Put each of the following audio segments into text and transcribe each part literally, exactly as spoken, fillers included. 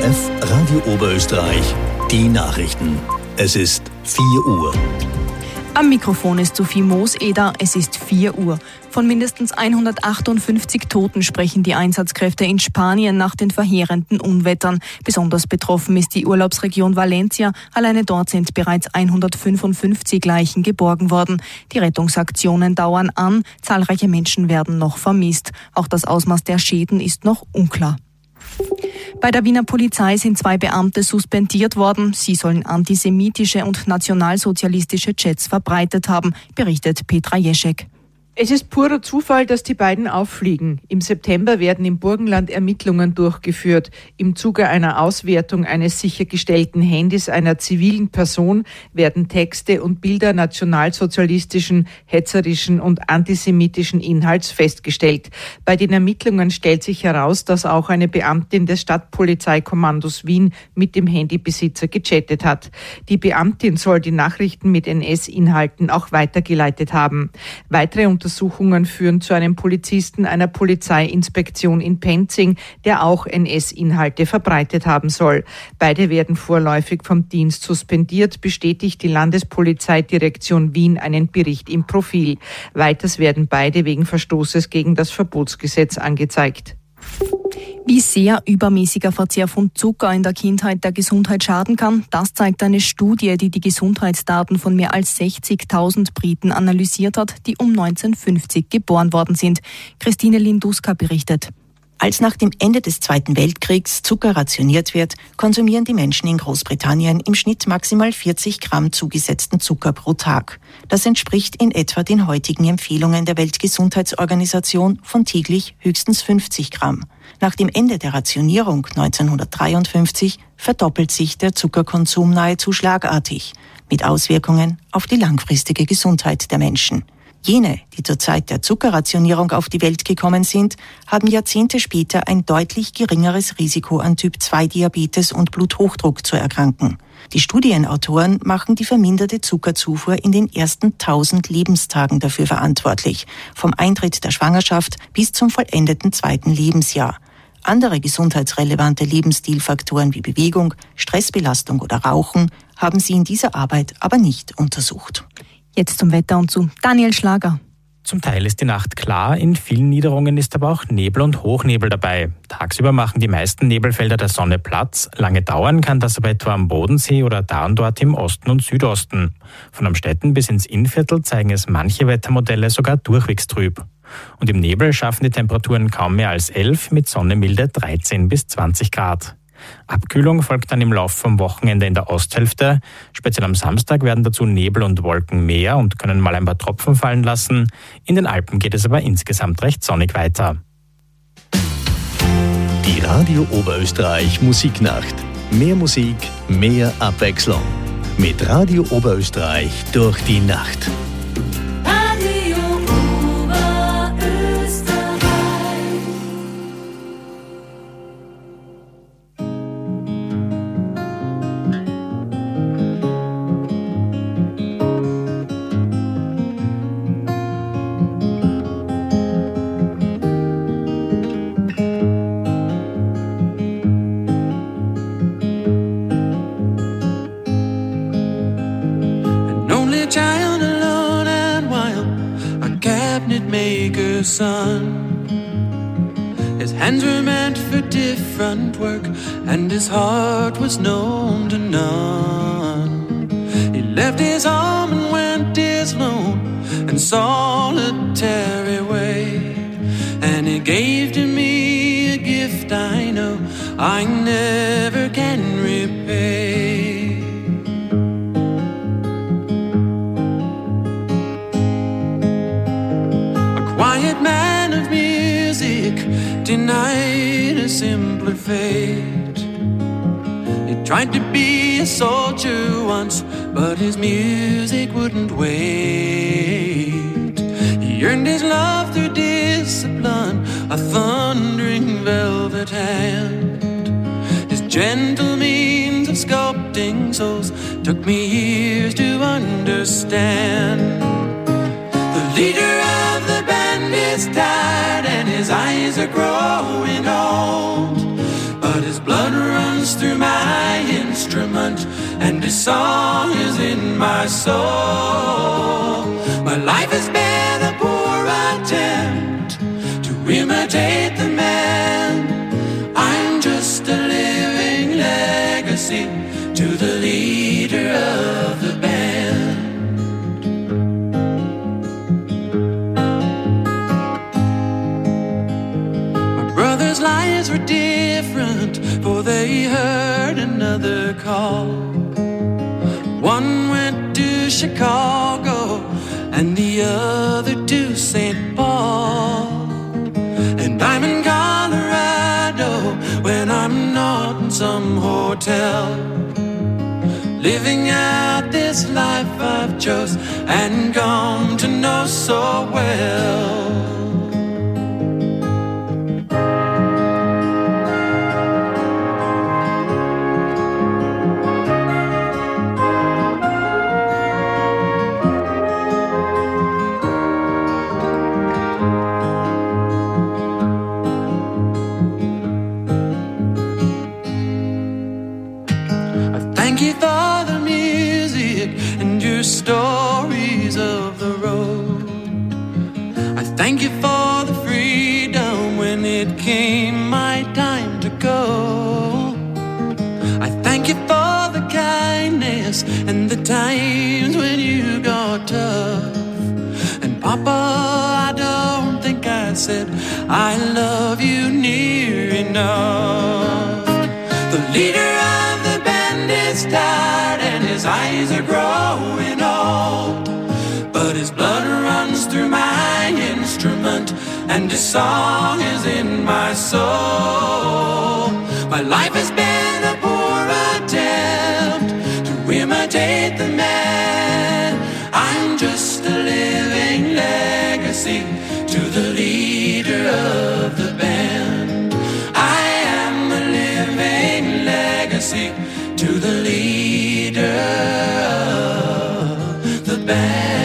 F Radio Oberösterreich, die Nachrichten. Es ist vier Uhr. Am Mikrofon ist Sophie Moos-Eder, es ist vier Uhr. Von mindestens hundertachtundfünfzig Toten sprechen die Einsatzkräfte in Spanien nach den verheerenden Unwettern. Besonders betroffen ist die Urlaubsregion Valencia. Alleine dort sind bereits hundertfünfundfünfzig Leichen geborgen worden. Die Rettungsaktionen dauern an, zahlreiche Menschen werden noch vermisst. Auch das Ausmaß der Schäden ist noch unklar. Bei der Wiener Polizei sind zwei Beamte suspendiert worden. Sie sollen antisemitische und nationalsozialistische Chats verbreitet haben, berichtet Petra Jeschek. Es ist purer Zufall, dass die beiden auffliegen. Im September werden im Burgenland Ermittlungen durchgeführt. Im Zuge einer Auswertung eines sichergestellten Handys einer zivilen Person werden Texte und Bilder nationalsozialistischen, hetzerischen und antisemitischen Inhalts festgestellt. Bei den Ermittlungen stellt sich heraus, dass auch eine Beamtin des Stadtpolizeikommandos Wien mit dem Handybesitzer gechattet hat. Die Beamtin soll die Nachrichten mit N S-Inhalten auch weitergeleitet haben. Weitere Untersuchungen führen zu einem Polizisten einer Polizeiinspektion in Penzing, der auch N S-Inhalte verbreitet haben soll. Beide werden vorläufig vom Dienst suspendiert, bestätigt die Landespolizeidirektion Wien einen Bericht im Profil. Weiters werden beide wegen Verstoßes gegen das Verbotsgesetz angezeigt. Wie sehr übermäßiger Verzehr von Zucker in der Kindheit der Gesundheit schaden kann, das zeigt eine Studie, die die Gesundheitsdaten von mehr als sechzigtausend Briten analysiert hat, die um neunzehnhundertfünfzig geboren worden sind. Christine Linduska berichtet. Als nach dem Ende des Zweiten Weltkriegs Zucker rationiert wird, konsumieren die Menschen in Großbritannien im Schnitt maximal vierzig Gramm zugesetzten Zucker pro Tag. Das entspricht in etwa den heutigen Empfehlungen der Weltgesundheitsorganisation von täglich höchstens fünfzig Gramm. Nach dem Ende der Rationierung neunzehnhundertdreiundfünfzig verdoppelt sich der Zuckerkonsum nahezu schlagartig, mit Auswirkungen auf die langfristige Gesundheit der Menschen. Jene, die zur Zeit der Zuckerrationierung auf die Welt gekommen sind, haben Jahrzehnte später ein deutlich geringeres Risiko an Typ zwei Diabetes und Bluthochdruck zu erkranken. Die Studienautoren machen die verminderte Zuckerzufuhr in den ersten tausend Lebenstagen dafür verantwortlich, vom Eintritt der Schwangerschaft bis zum vollendeten zweiten Lebensjahr. Andere gesundheitsrelevante Lebensstilfaktoren wie Bewegung, Stressbelastung oder Rauchen haben sie in dieser Arbeit aber nicht untersucht. Jetzt zum Wetter und zu Daniel Schlager. Zum Teil ist die Nacht klar, in vielen Niederungen ist aber auch Nebel und Hochnebel dabei. Tagsüber machen die meisten Nebelfelder der Sonne Platz. Lange dauern kann das aber etwa am Bodensee oder da und dort im Osten und Südosten. Von Amstetten bis ins Innviertel zeigen es manche Wettermodelle sogar durchwegs trüb. Und im Nebel schaffen die Temperaturen kaum mehr als elf, mit Sonne milde dreizehn bis zwanzig Grad. Abkühlung folgt dann im Laufe vom Wochenende in der Osthälfte. Speziell am Samstag werden dazu Nebel und Wolken mehr und können mal ein paar Tropfen fallen lassen. In den Alpen geht es aber insgesamt recht sonnig weiter. Die Radio Oberösterreich Musiknacht. Mehr Musik, mehr Abwechslung. Mit Radio Oberösterreich durch die Nacht. Son. His hands were meant for different work, and his heart was known to none. He left his home and went his lone and solitary way, and he gave to me a gift I know I never can repay. Man of music, denied a simpler fate. He tried to be a soldier once, but his music wouldn't wait. He earned his love through discipline, a thundering velvet hand. His gentle means of sculpting souls took me years to understand. The leader of the band is tired and his eyes are growing old, but his blood runs runs through my instrument, and his song is in my soul. My life has been a poor attempt to imitate the man. I'm just a living legacy to the leader of the band. My brother's lives were different, for they heard another call. One went to Chicago and the other to Saint Paul. And I'm in Colorado when I'm not in some hotel, living out this life I've chose and come to know so well. Thank you for the music and your stories of the road. I thank you for the freedom when it came my time to go. I thank you for the kindness and the times when you got tough. And Papa, I don't think I said I love you near enough. The leader of the band is tired and his eyes are growing old, but his blood runs through my instrument and his song is in my soul. My life has been a poor attempt to imitate the man. I'm just a living legacy to the leader of the band. I am a living legacy to the leader of the band.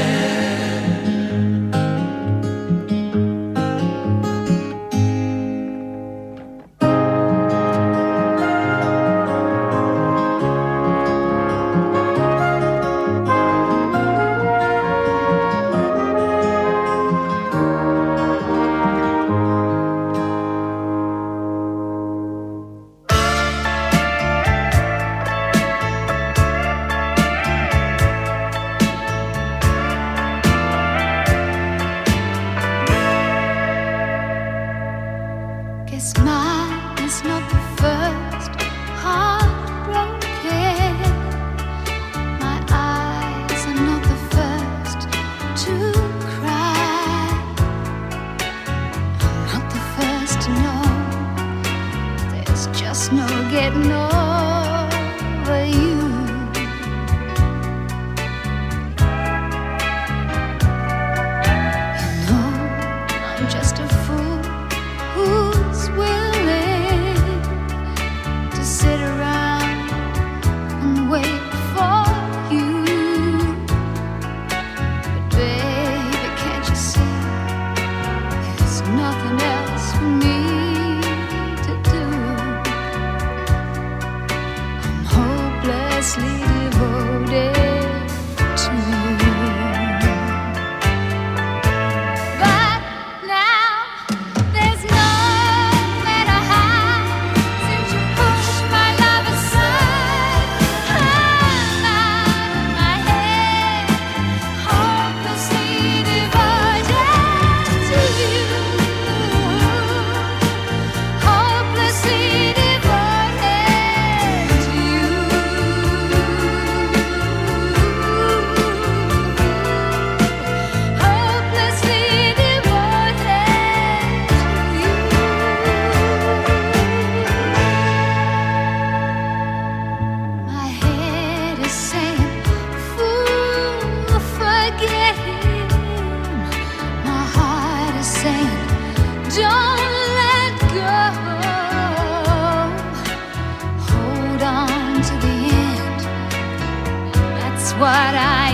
What I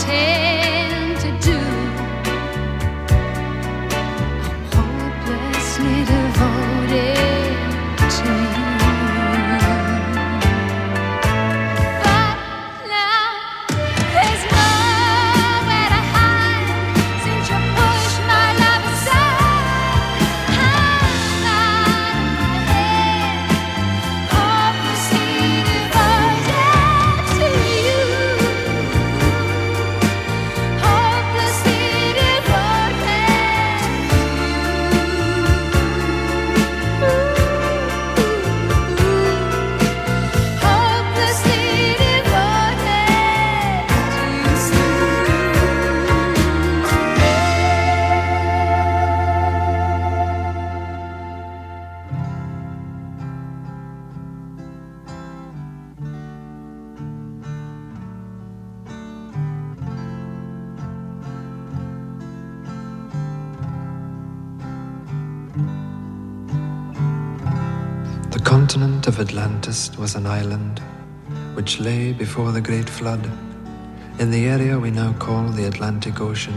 intend to do. I'm hopelessly devoted to you. continent of Atlantis was an island which lay before the great flood in the area we now call the Atlantic Ocean.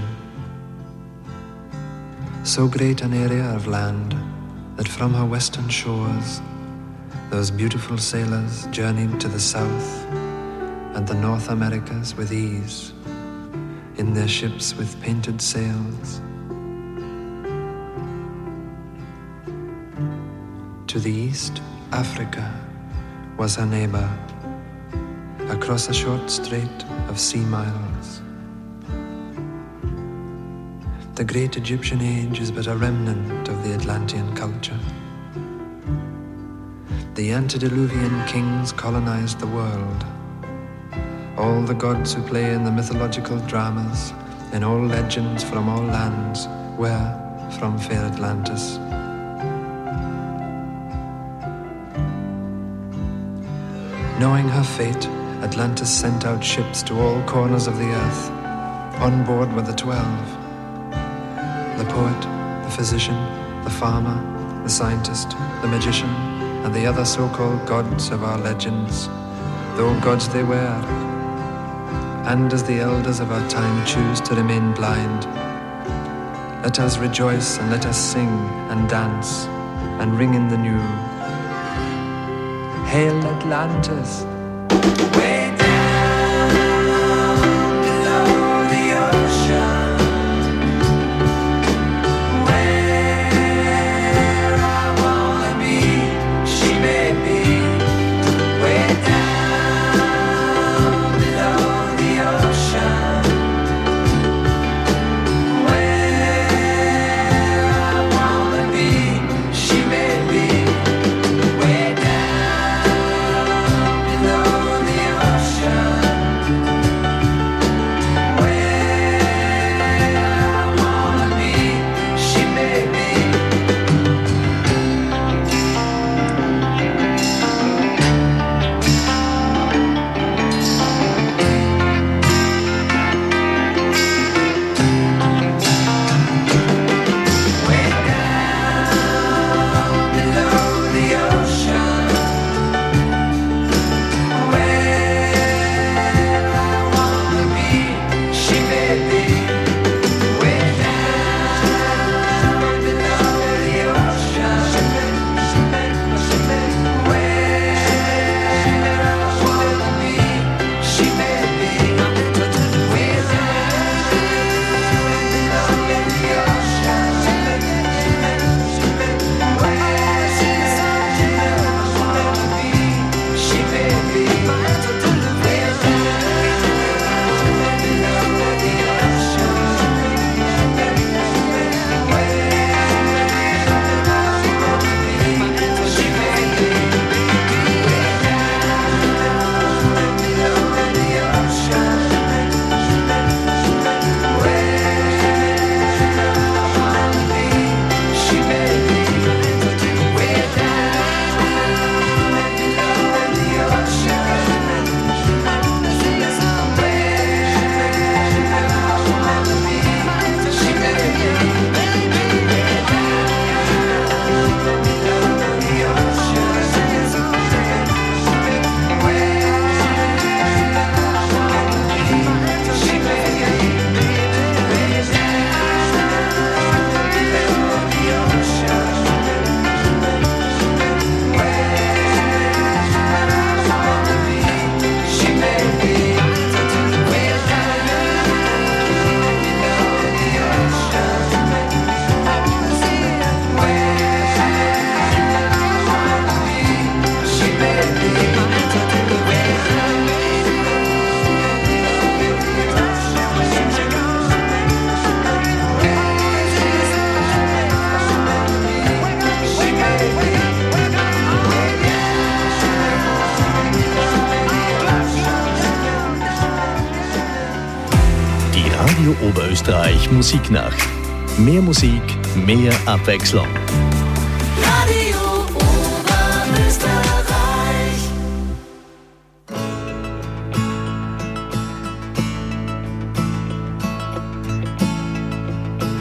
So great an area of land that from her western shores those beautiful sailors journeyed to the south and the North Americas with ease in their ships with painted sails. To the east, Africa was her neighbor, across a short strait of sea miles. The great Egyptian age is but a remnant of the Atlantean culture. The antediluvian kings colonized the world. All the gods who play in the mythological dramas, in all legends from all lands, were from fair Atlantis. Knowing her fate, Atlantis sent out ships to all corners of the earth. On board were the twelve. The poet, the physician, the farmer, the scientist, the magician, and the other so-called gods of our legends, though gods they were. And as the elders of our time choose to remain blind, let us rejoice and let us sing and dance and ring in the new. Hail Atlantis! Way down below the ocean, where I wanna be, she may be. Way down below the ocean, where I wanna be, she may be. Way down below the ocean, where I wanna be, she may be. Way down below the ocean, where I wanna be, she may be. Way down below the ocean, where I wanna be, she may be. Way down below the ocean, where I wanna be, she may be. Way down below the ocean, Die Radio Oberösterreich Musiknacht. Mehr Musik, mehr Abwechslung. Radio Oberösterreich.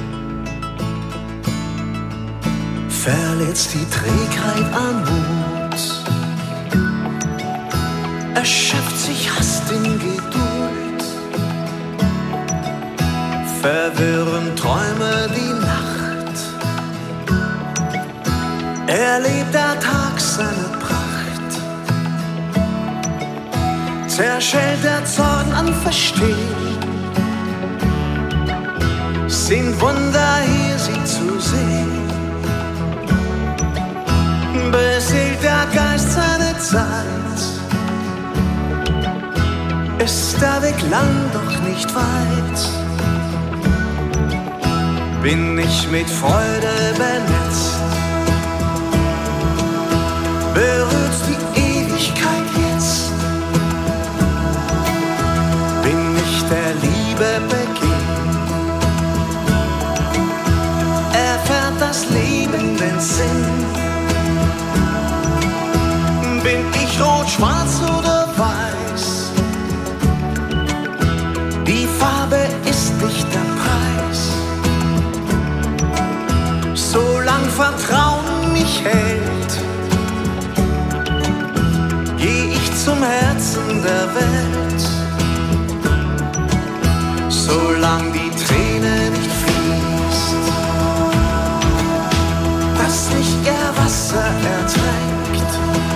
Verletzt die Trägheit an Mut, erschöpft sich Hast in Geduld, verwirren Träume die Nacht, erlebt der Tag seine Pracht, zerschellt der Zorn an Verstehen, sind Wunder hier sie zu sehen, beseelt der Geist seine Zeit, ist der Weg lang doch nicht weit, bin ich mit Freude benetzt, berührt die Ewigkeit jetzt, bin ich der Liebe begegnet, erfährt das Leben den Sinn, bin ich rot, schwarz oder weiß, die Farbe ist nicht der Preis, solang Vertrauen mich hält, geh ich zum Herzen der Welt, solang die Träne nicht fließt, dass nicht ihr Wasser ertränkt,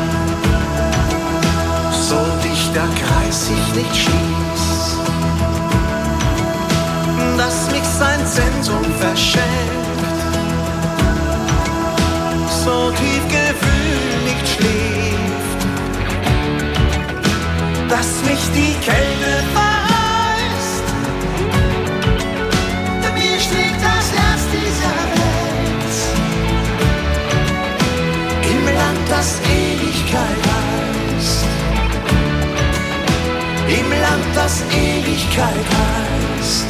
so dicht der Kreis sich nicht schließt, dass mich sein Zentrum verschenkt, so tief Gefühl nicht schläft, dass mich die Kälte vereist, denn mir schlägt das Herz dieser Welt, im Land, das Ewigkeit heißt, im Land, das Ewigkeit heißt.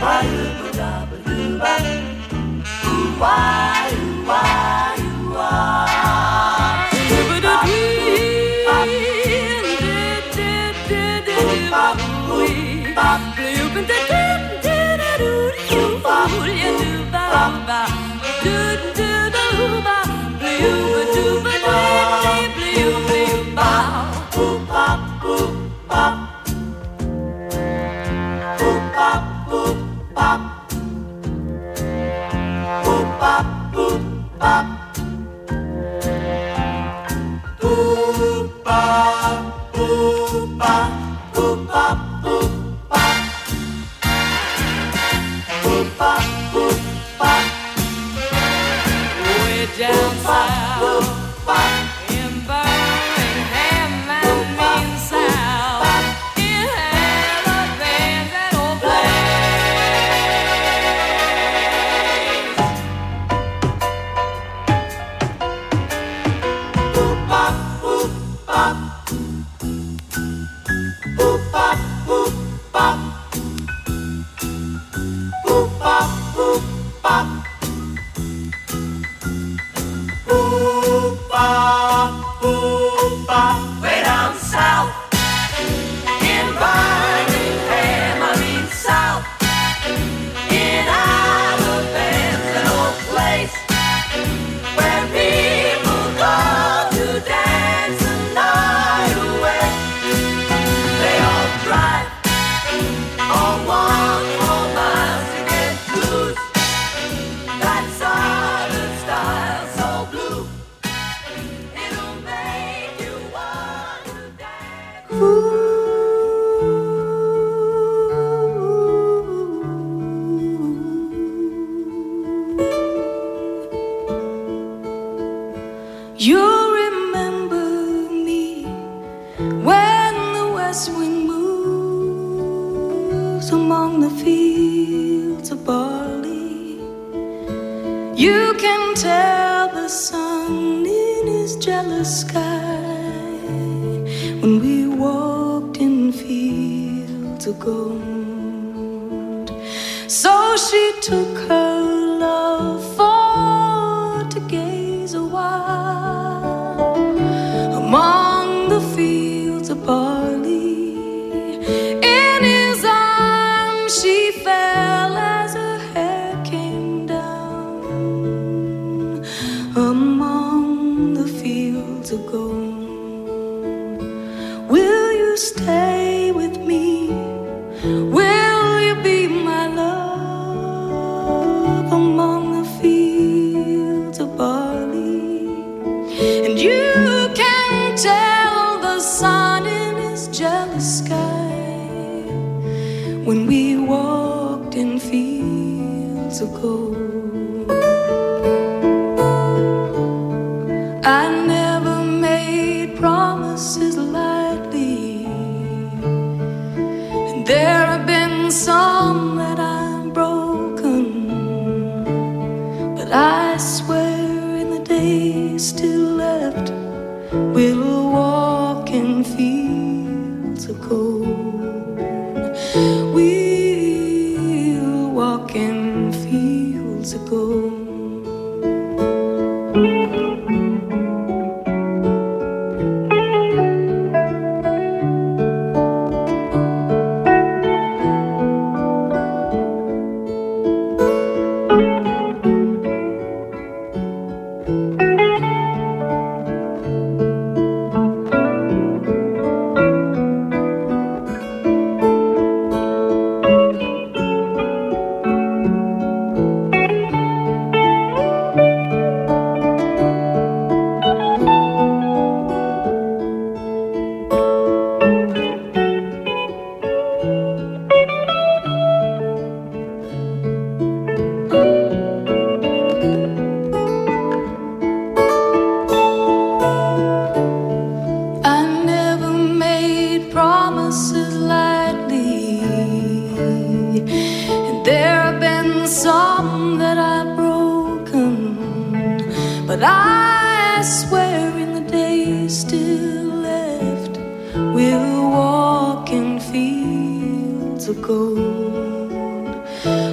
Of gold.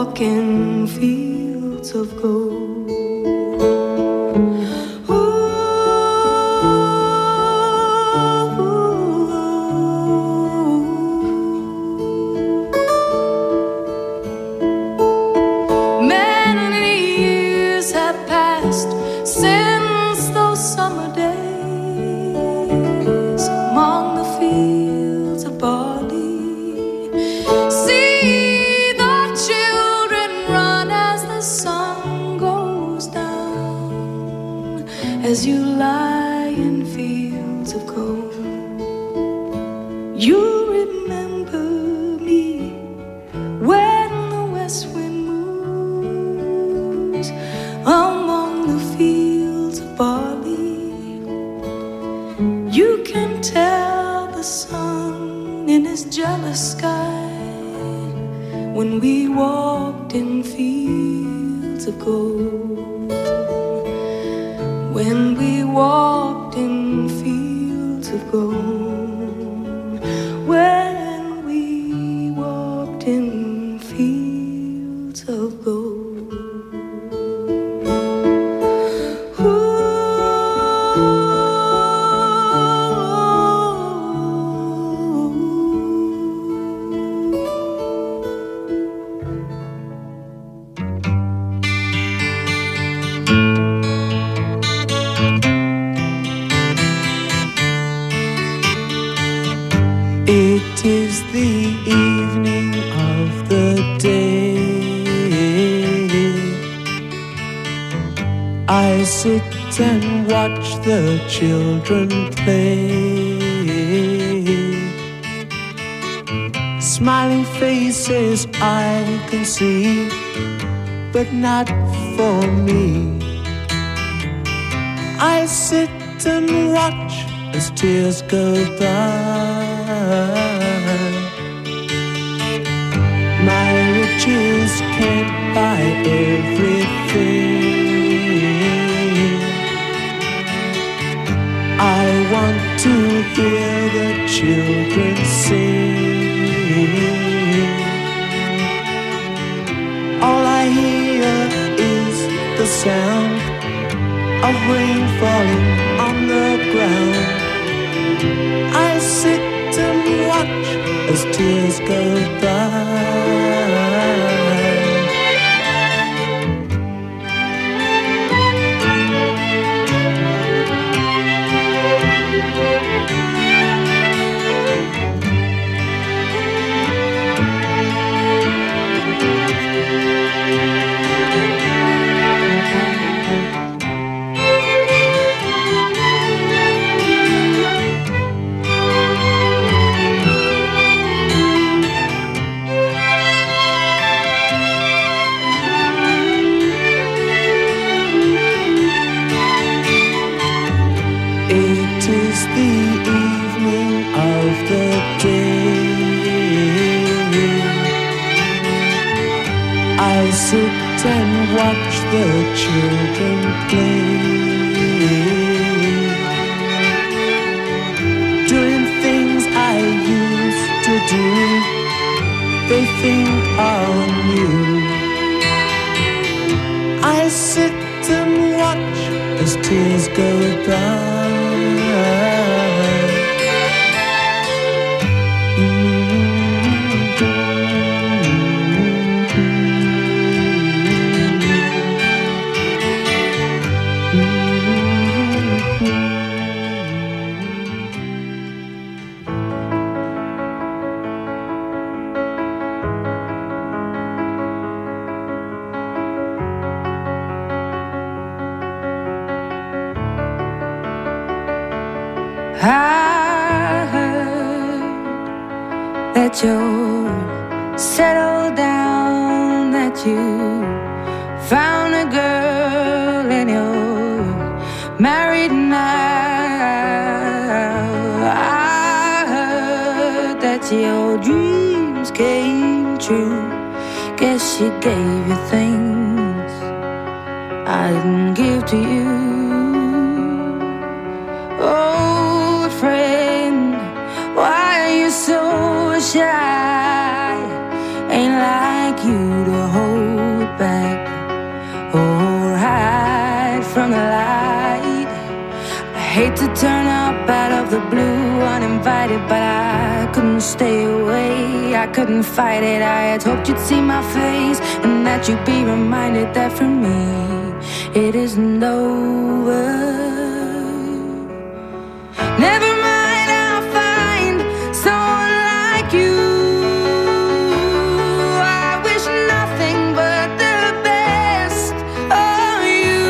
walk in fields of gold. As you lie in fields of gold, you remember me when the west wind moves among the fields of barley. You can tell the sun in his jealous sky when we walked in fields of gold. When we walked in fields of gold, when we walked in fields of gold. Ooh. It is the evening of the day. I sit and watch the children play. Smiling faces I can see, but not for me. I sit and watch as tears go by. My riches can't buy everything. I want to hear the children sing. All I hear is the sound of rain falling on the ground. I sit and watch as tears go by. I sit and watch the children play, doing things I used to do. They think are new. I sit and watch as tears go by. I heard that you're settled down, that you found a girl and you're married now. I heard that your dreams came true. Guess she gave you things I didn't give to you. Oh, friend, why are you so shy? Ain't like you to hold the blue, uninvited, but I couldn't stay away. I couldn't fight it. I had hoped you'd see my face and that you'd be reminded that for me it isn't over. Never mind, I'll find someone like you. I wish nothing but the best of you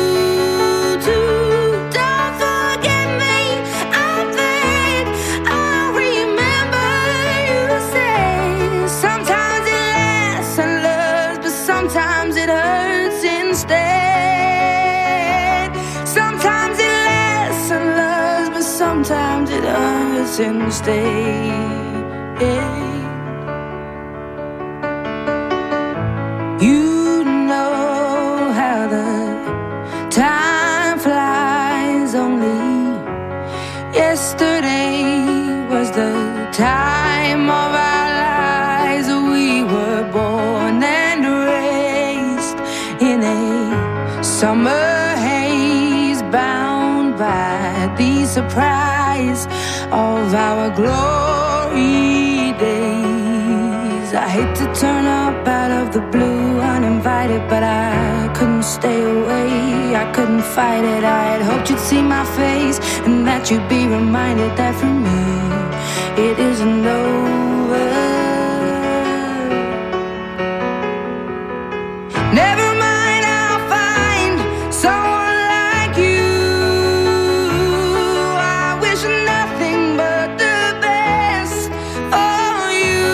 too. Don't forget me, I think I'll remember you say sometimes it lasts and loves, but sometimes it hurts instead. Sometimes it lasts and loves, but sometimes it hurts instead. You know how the time flies. Only yesterday was the time of our lives. We were born and raised in a summer haze, bound by the surprise of our glory days. I hate to turn up out of the blue, uninvited, but I couldn't stay away. I couldn't fight it. I had hoped you'd see my face and that you'd be reminded that for me it isn't over. Never mind, I'll find someone like you. I wish nothing but the best for you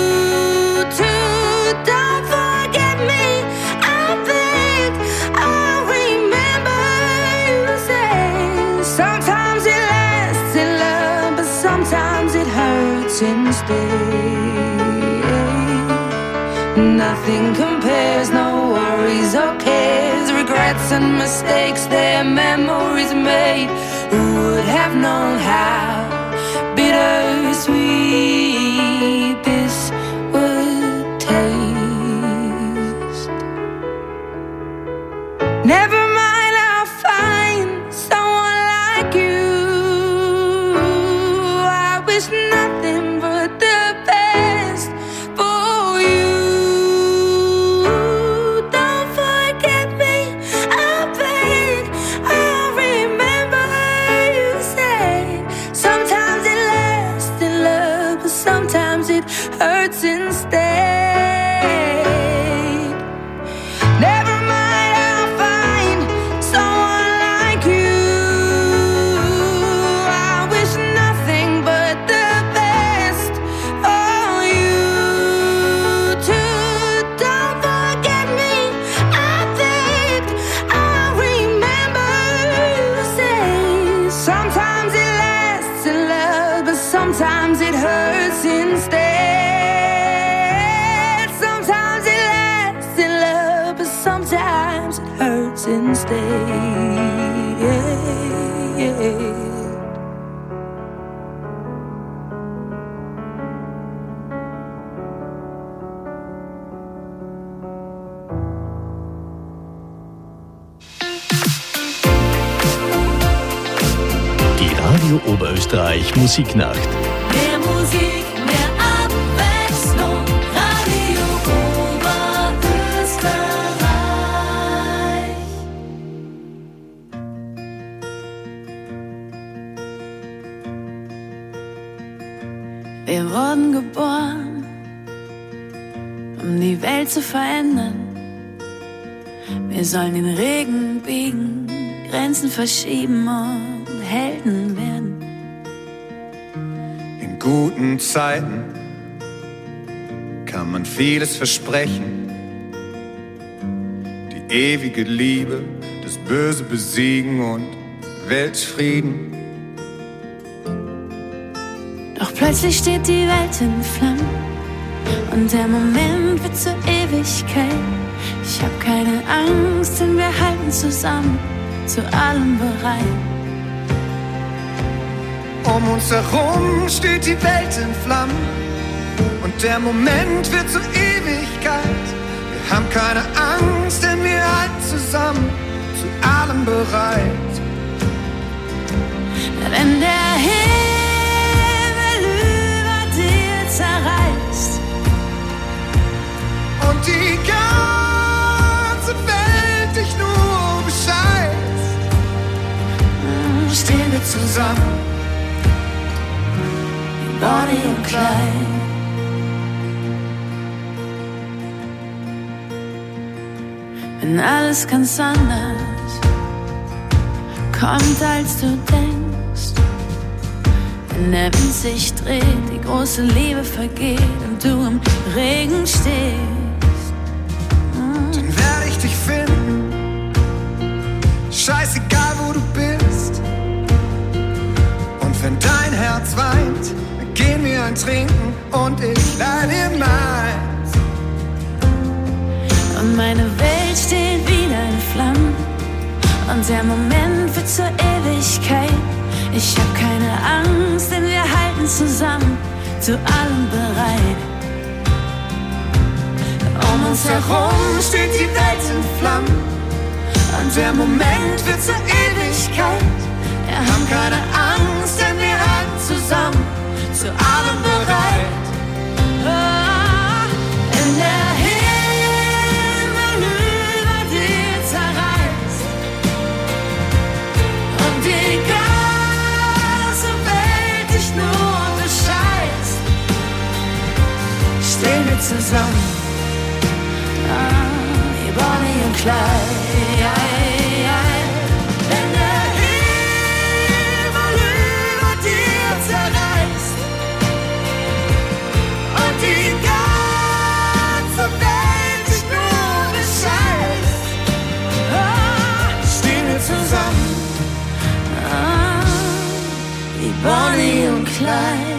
too. Don't forget me, I think I'll remember you say sometimes it lasts in love, but sometimes it hurts instead. Nothing compares, no worries or cares, regrets and mistakes, their memories made. Who would have known how bittersweet this would taste? Never mind, I'll find someone like you. I wish nothing but the best for you. Don't forget me, I beg. I'll remember you say sometimes it lasts in love, but sometimes it hurts instead. Never mind, I'll find someone like you. I wish nothing but the best for you too. Don't forget me, I think I'll remember you say sometimes it lasts in love, but sometimes it hurts instead. Sometimes it lasts in love, but sometimes it hurts instead. Die Radio Oberösterreich Musiknacht. Mehr Musik, mehr Abwechslung. Radio Oberösterreich. Wir wurden geboren, um die Welt zu verändern. Wir sollen den Regen biegen, Grenzen verschieben und Helden werden. In guten Zeiten kann man vieles versprechen. Die ewige Liebe, das Böse besiegen und Weltfrieden. Doch plötzlich steht die Welt in Flammen und der Moment wird zur Ewigkeit. Ich hab keine Angst, denn wir halten zusammen, zu allem bereit. Um uns herum steht die Welt in Flammen und der Moment wird zur Ewigkeit. Wir haben keine Angst, denn wir halten zusammen, zu allem bereit. Wenn der Himmel über dir zerreißt und die ganze Welt dich nur bescheißt, stehen wir zusammen, wie Bonnie und Clyde. Wenn alles ganz anders kommt, als du denkst, wenn der Wind sich dreht, die große Liebe vergeht und du im Regen stehst, mm. dann werde ich dich finden, scheißegal wo du bist. Und wenn dein Herz weint, gehen wir ein Trinken und ich leih dir meins. Und meine Welt steht wieder in Flammen und der Moment wird zur Ewigkeit. Ich hab keine Angst, denn wir halten zusammen, zu allem bereit. Um uns herum steht die Welt in Flammen und der Moment wird zur Ewigkeit. Wir haben keine Angst, denn wir halten zusammen, zu allem bereit. Oh, in der die ganze Welt dich nur bescheißt, stehen wir zusammen, ah, wie Bonnie und Clyde. Wenn der Himmel über dir zerreißt und die ganze Welt dich nur bescheißt, ah, stehen wir zusammen, wie Bonnie und Clyde.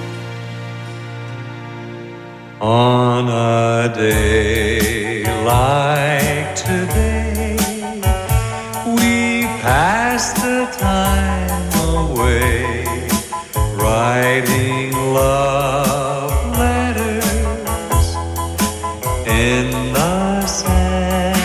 On a day like today, we pass the time away, writing love letters in the sand.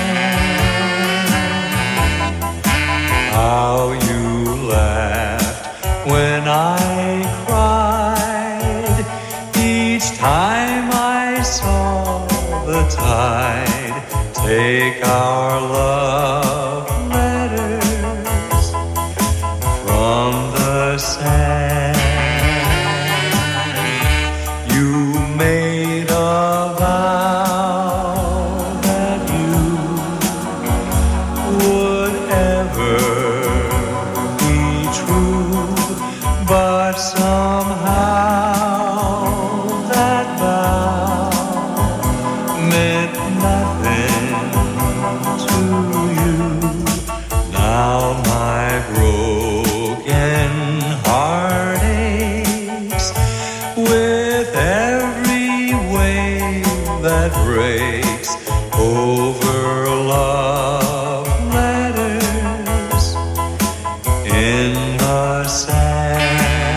How you laughed when I cried, each time I saw the tide take our love letters from the sand. You made a vow that you would ever be true, but somehow that vow meant nothing to you. Now my broken heart aches with every wave that breaks over love letters in the sand.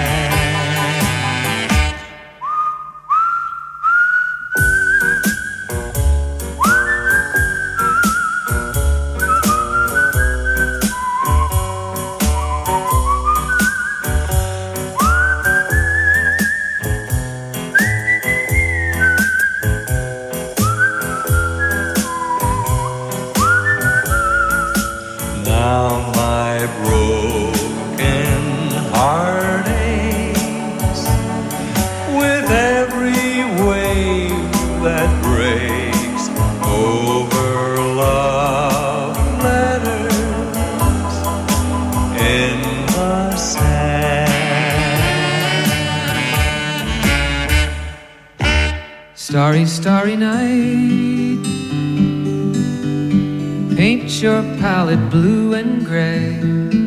Now my broken heart aches with every wave that breaks over love letters in the sand. Starry, starry night, paint your palette blue and gray.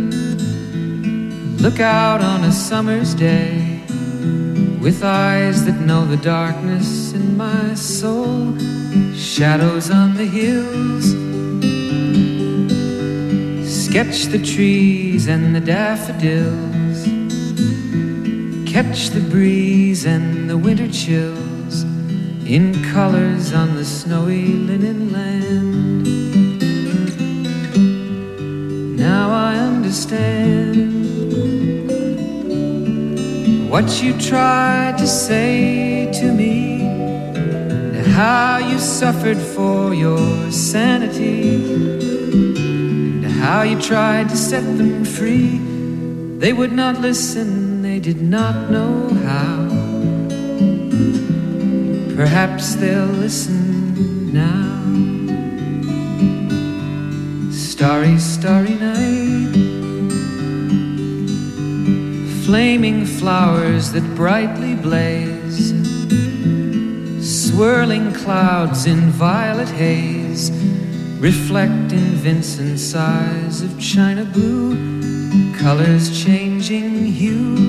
Look out on a summer's day with eyes that know the darkness in my soul. Shadows on the hills, sketch the trees and the daffodils, catch the breeze and the winter chills in colors on the snowy linen land. Now I understand what you tried to say to me, and how you suffered for your sanity, and how you tried to set them free. They would not listen, they did not know how. Perhaps they'll listen now. Starry, starry night, flaming flowers that brightly blaze, swirling clouds in violet haze, reflect in Vincent's eyes of china blue, colors changing hue.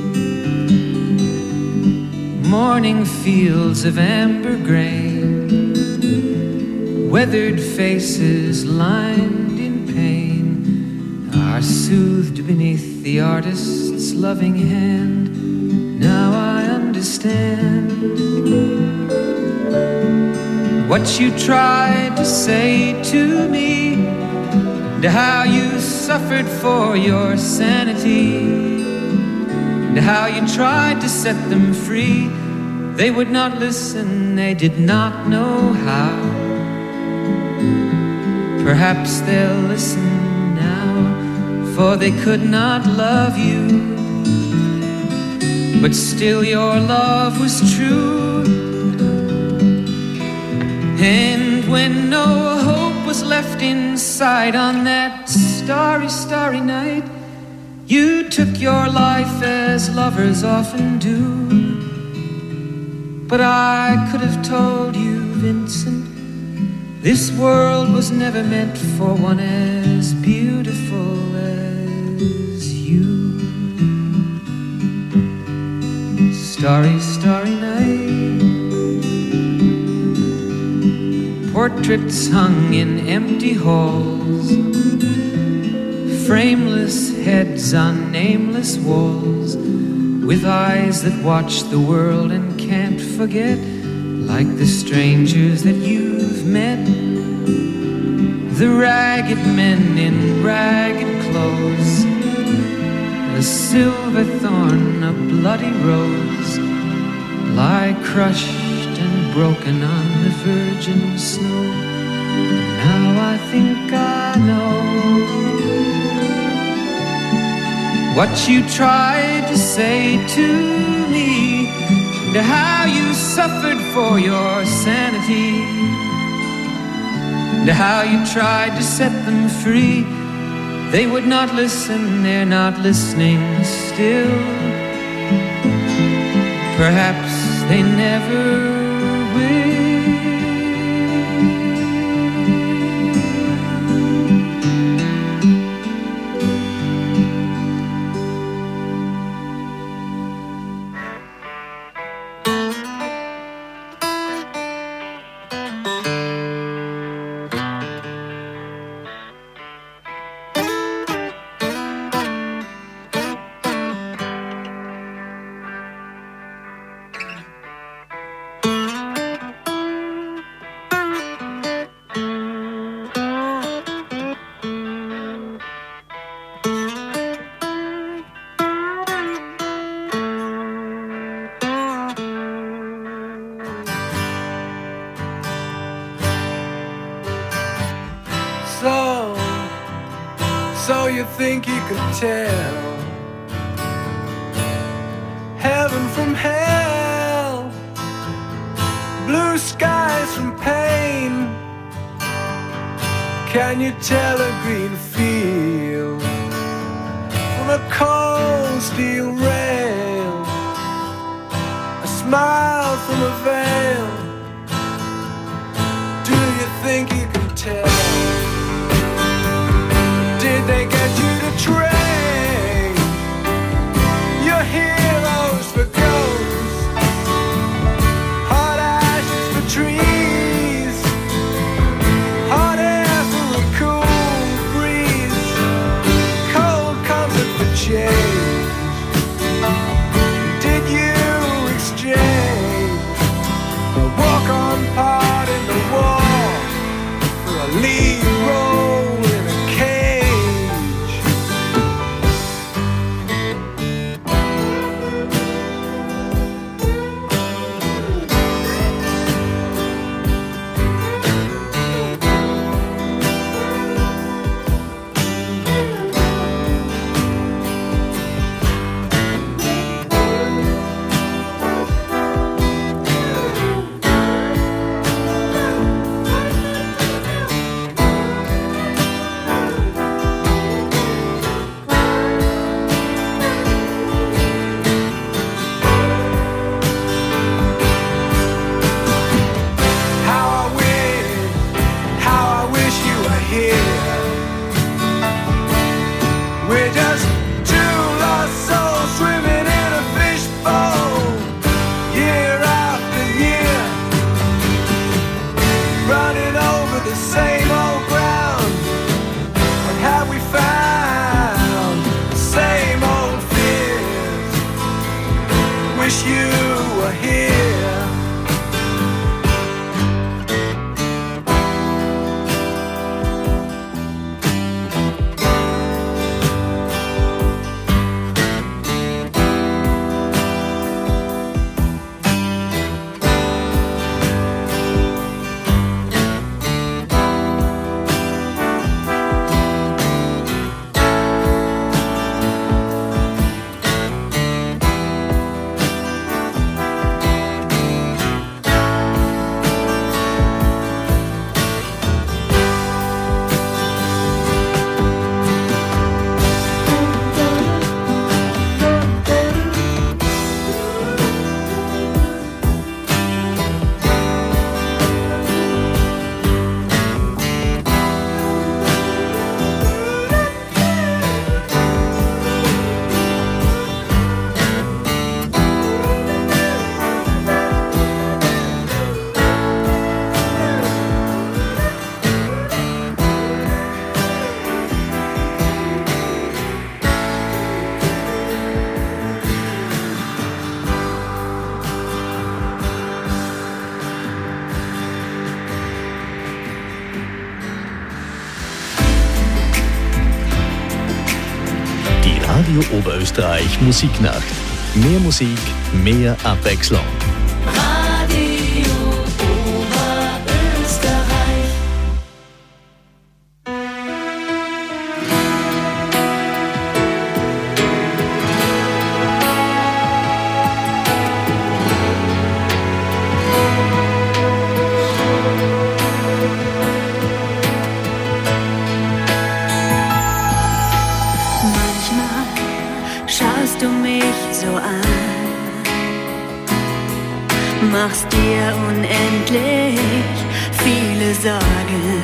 Morning fields of amber grain, weathered faces lined in pain, are soothed beneath the artist's loving hand. Now I understand what you tried to say to me, and how you suffered for your sanity, and how you tried to set them free. They would not listen, they did not know how. Perhaps they'll listen now, for they could not love you, but still your love was true. And when no hope was left inside on that starry, starry night, you took your life as lovers often do. But I could have told you, Vincent, this world was never meant for one as beautiful as you. Starry, starry night, portraits hung in empty halls, frameless heads on nameless walls, with eyes that watch the world and can't forget, like the strangers that you've met, the ragged men in ragged clothes, a silver thorn, a bloody rose, lie crushed and broken on the virgin snow. Now I think I know what you tried to say to me, and how you suffered for your sanity, and how you tried to set them free. They would not listen, they're not listening still. Perhaps they never will. Think you could tell heaven from hell, blue skies from pain? Can you tell a green field from a cold steel rail, a smile from a veil? Do you think you can tell? Did they get you to trade your heroes for ghosts, hot ashes for trees, hot air for a cool breeze, cold comfort for change? Did you exchange a walk-on part in the war for a lead Radio Oberösterreich Musiknacht. Mehr Musik, mehr Abwechslung. Radio Oberösterreich. Manchmal schaust du mich so an, machst dir unendlich viele Sorgen.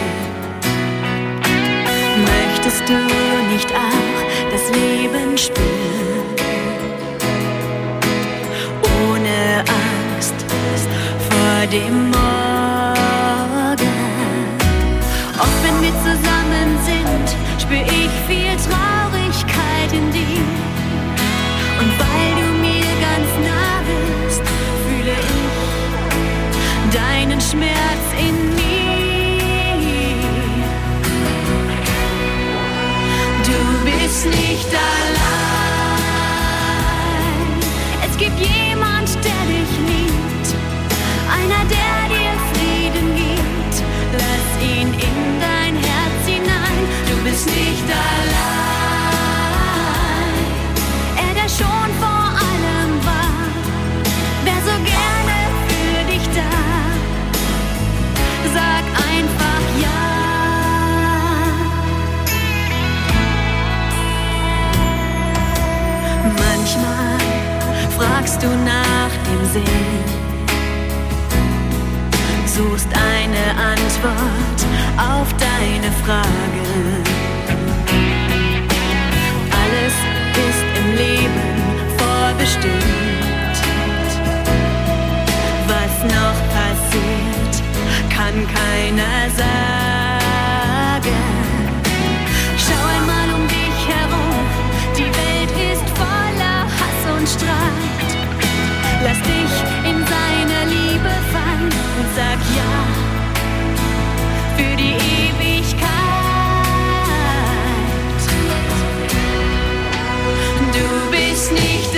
Möchtest du nicht auch das Leben spüren, ohne Angst vor dem Morgen? Auch wenn wir zusammen sind, spür ich viel Traurigkeit in dir. Und weil du mir ganz nah bist, fühle ich deinen Schmerz in mir. Du bist nicht allein. Es gibt jemand, der dich liebt, einer, der dir Frieden gibt. Lass ihn in dein Herz hinein. Du bist nicht allein. Er, der schon vor allem war, wär so gerne für dich da. Sag einfach ja. Manchmal fragst du nach dem Sinn, suchst eine Antwort auf deine Frage. Alles ist im Leben vorbestimmt. Was noch passiert, kann keiner sagen. Schau einmal um dich herum, die Welt ist voller Hass und Streit. Lass dich in seine Liebe fallen und sag ja für die Ewigkeit. Du bist nicht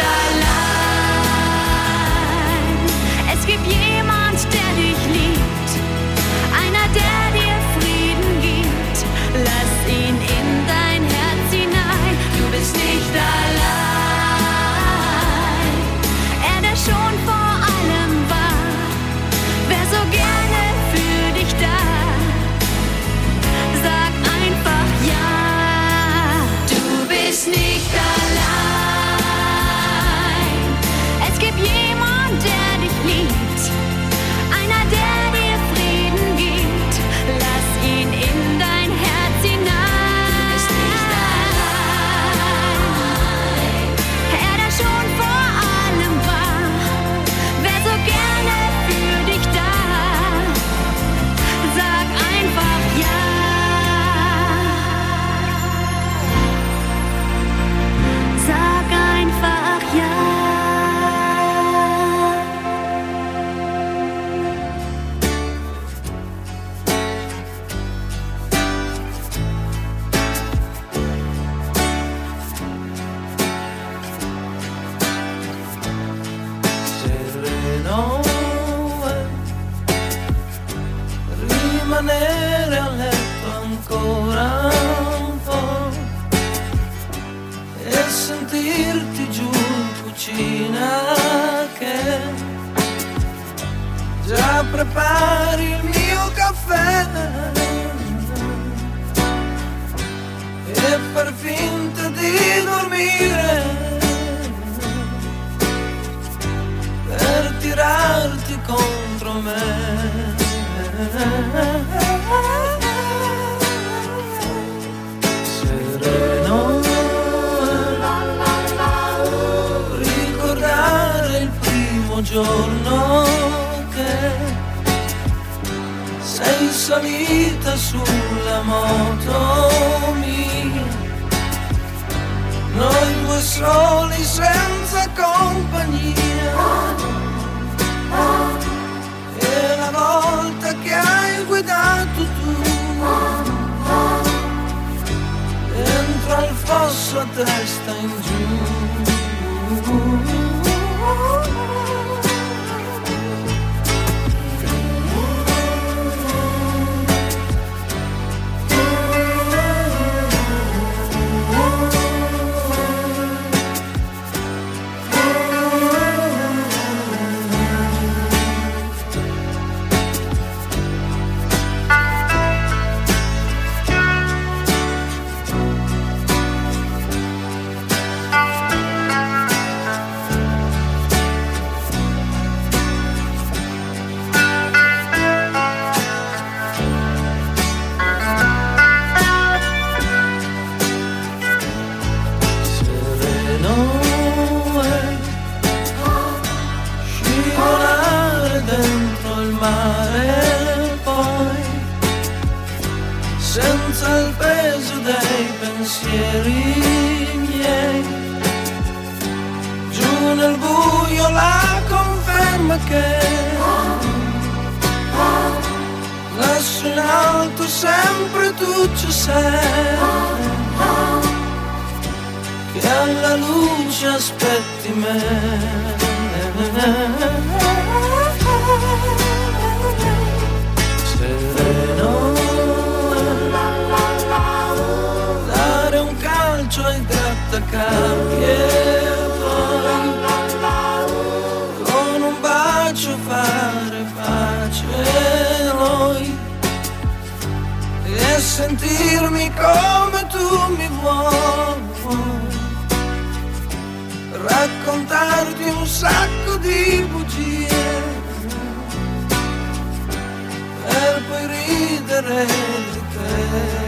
allein. Es gibt jemand, der dich liebt, einer, der dir Frieden gibt. Lass ihn in dein Herz hinein. Du bist nicht allein. Er, der schon vor allem war, wär so gerne für dich da. Sag einfach ja. Du bist nicht allein. Es gibt jemand, der dich liebt, einer, der dir Frieden gibt. Lass ihn in dein Herz hinein. Du bist nicht allein. Er, der schon vor allem war, wär so gerne für dich da. Sag einfach ja. Sag einfach ja. Sereno è rimanere a letto ancora un po' e sentirti giù in cucina che già prepari il mio caffè e far finta di dormire per tirarti contro me. Sereno, ricordare il primo giorno che sei salita sulla moto mia, noi due soli senza compagnia. E la volta che hai guidato tu dentro al fosso a testa in giù. Senza il peso dei pensieri miei, giù nel buio la conferma che lassù in alto sempre tu ci sei, che alla luce aspetti me. Sereno, dare un calcio ai grattacapi e poi con un bacio fare pace noi e sentirmi come tu mi vuoi, raccontarti un sacco di bugie per poi ridere di te.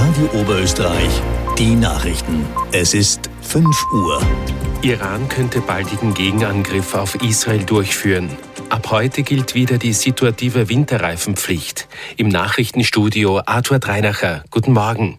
Radio Oberösterreich, die Nachrichten. Es ist fünf Uhr. Iran könnte baldigen Gegenangriff auf Israel durchführen. Ab heute gilt wieder die situative Winterreifenpflicht. Im Nachrichtenstudio Arthur Dreinacher. Guten Morgen.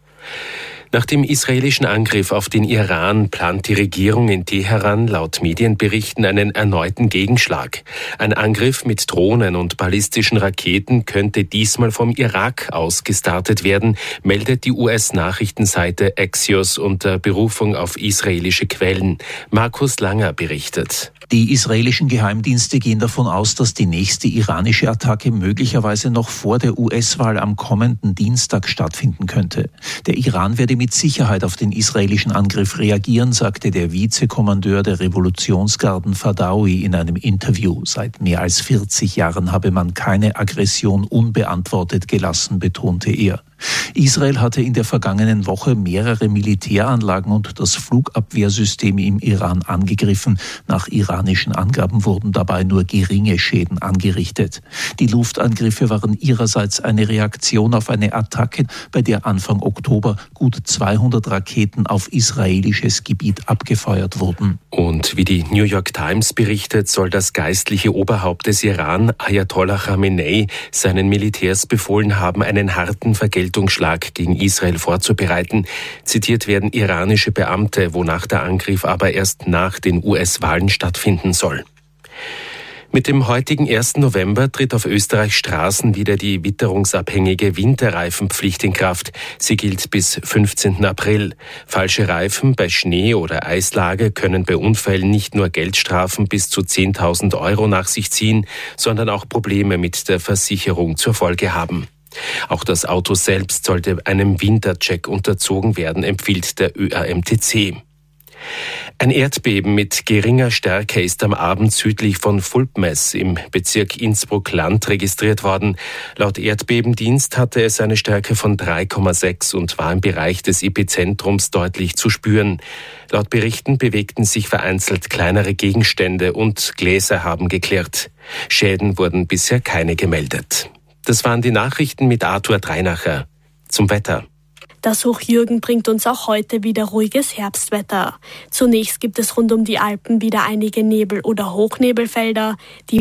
Nach dem israelischen Angriff auf den Iran plant die Regierung in Teheran laut Medienberichten einen erneuten Gegenschlag. Ein Angriff mit Drohnen und ballistischen Raketen könnte diesmal vom Irak aus gestartet werden, meldet die U S-Nachrichtenseite Axios unter Berufung auf israelische Quellen. Markus Langer berichtet. Die israelischen Geheimdienste gehen davon aus, dass die nächste iranische Attacke möglicherweise noch vor der U S-Wahl am kommenden Dienstag stattfinden könnte. Der Iran werde mit Sicherheit auf den israelischen Angriff reagieren, sagte der Vizekommandeur der Revolutionsgarden Fadawi in einem Interview. Seit mehr als vierzig Jahren habe man keine Aggression unbeantwortet gelassen, betonte er. Israel hatte in der vergangenen Woche mehrere Militäranlagen und das Flugabwehrsystem im Iran angegriffen. Nach iranischen Angaben wurden dabei nur geringe Schäden angerichtet. Die Luftangriffe waren ihrerseits eine Reaktion auf eine Attacke, bei der Anfang Oktober gut zweihundert Raketen auf israelisches Gebiet abgefeuert wurden. Und wie die New York Times berichtet, soll das geistliche Oberhaupt des Iran, Ayatollah Khamenei, seinen Militärs befohlen haben, einen harten Vergeltungsschlag gegen Israel vorzubereiten. Zitiert werden iranische Beamte, wonach der Angriff aber erst nach den U S-Wahlen stattfinden soll. Mit dem heutigen ersten November tritt auf Österreichs Straßen wieder die witterungsabhängige Winterreifenpflicht in Kraft. Sie gilt bis fünfzehnten April. Falsche Reifen bei Schnee- oder Eislage können bei Unfällen nicht nur Geldstrafen bis zu zehntausend Euro nach sich ziehen, sondern auch Probleme mit der Versicherung zur Folge haben. Auch das Auto selbst sollte einem Wintercheck unterzogen werden, empfiehlt der Ö A M T C. Ein Erdbeben mit geringer Stärke ist am Abend südlich von Fulpmes im Bezirk Innsbruck-Land registriert worden. Laut Erdbebendienst hatte es eine Stärke von drei Komma sechs und war im Bereich des Epizentrums deutlich zu spüren. Laut Berichten bewegten sich vereinzelt kleinere Gegenstände und Gläser haben geklirrt. Schäden wurden bisher keine gemeldet. Das waren die Nachrichten mit Arthur Dreinacher. Zum Wetter. Das Hoch Jürgen bringt uns auch heute wieder ruhiges Herbstwetter. Zunächst gibt es rund um die Alpen wieder einige Nebel- oder Hochnebelfelder, die